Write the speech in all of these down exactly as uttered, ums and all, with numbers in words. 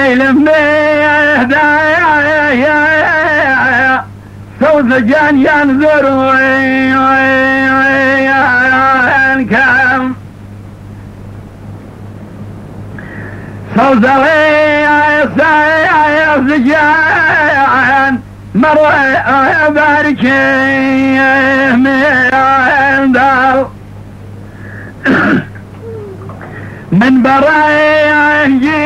لمي هدايا سوزجان ينظر كم سوزلي سوزجان مرة باركي من دار من براي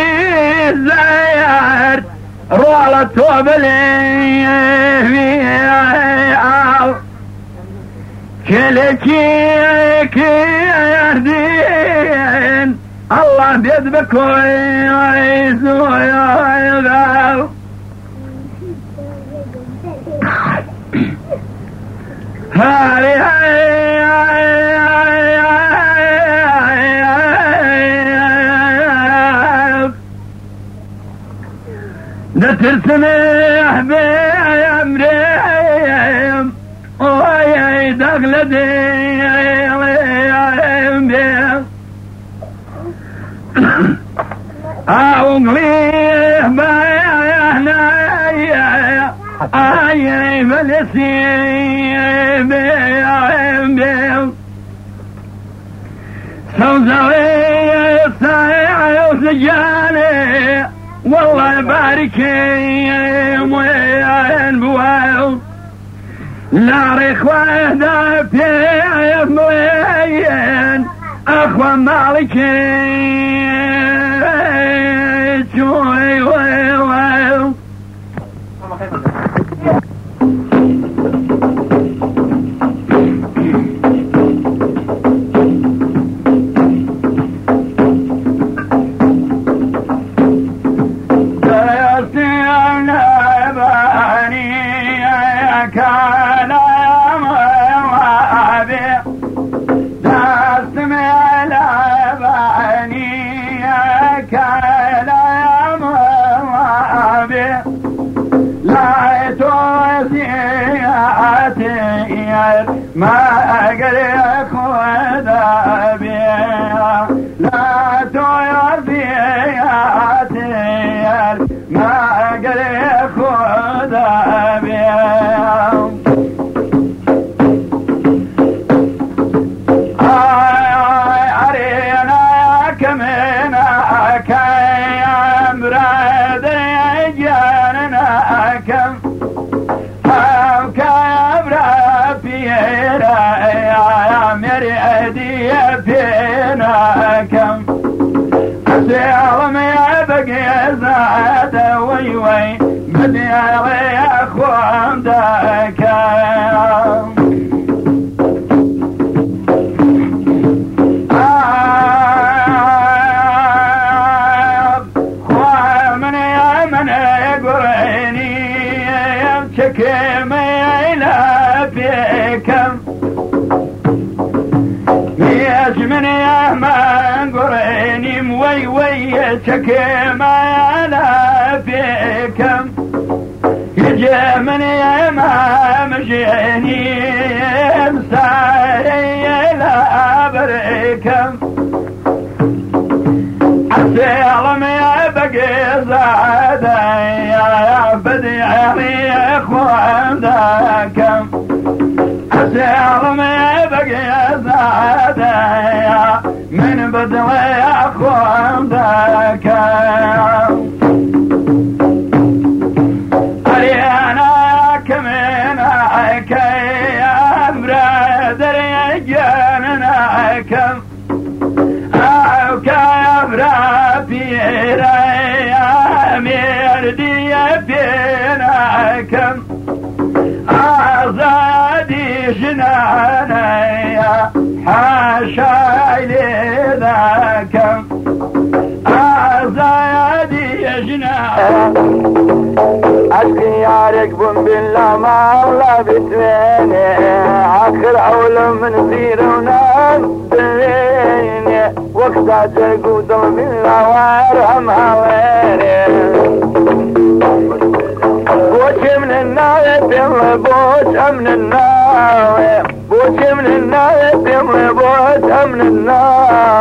جيزير رولة توبلي كلكي كيردين الله بيدبك ويسوع يغال هاري ترسمح بأمرهم ويدق لديهم أغليه بيهنايا أي فلسيب سوزوي سايع وسجاني والله يبارك وين بوال لا ريخ وحده في مليين اخوة مالك شوي ويل ويل ما أقرأ خذا بيها لا تعير فيها تيار ما أقرأ خذا بيها آي عرينا كمينا كيام براد جاننا كم يا مري أدية فينا كم أسيرم يا بقي زاد وي وي بدي علي أخوان داكم خواه من يا من يقريني يمسك ميلا فيكم من يا من قريني موي وي شكي ما انا فيكم يجي من يا ما مشيني مساري لا بريكم عسيرم يا بقي زاد يا بدي علي اخوان ذاكم عسيرم يا بقي زاد من بدوي أخوان ذاك أريانا كمينا كي أمرادر يجاننا كم أو كابرا بيرا أمير دي بينا كم أعزادي جنانا حاشا لذاك أعزادي جنانا عشقي يارك بن بالله ما الله بتويني آخر عول من سيرنا بويني وقتا جرقود بالله وارهم هويني بوش من الناية بوش من الناية بوش من الناية بوش من الناية